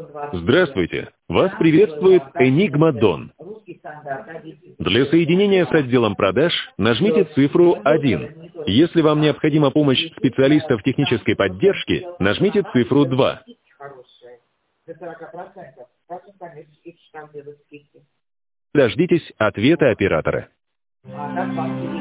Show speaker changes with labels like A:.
A: Здравствуйте. Вас приветствует Enigma Don. Для соединения с отделом продаж нажмите цифру 1. Если вам необходима помощь специалистов технической поддержки, нажмите цифру 2. Дождитесь ответа оператора.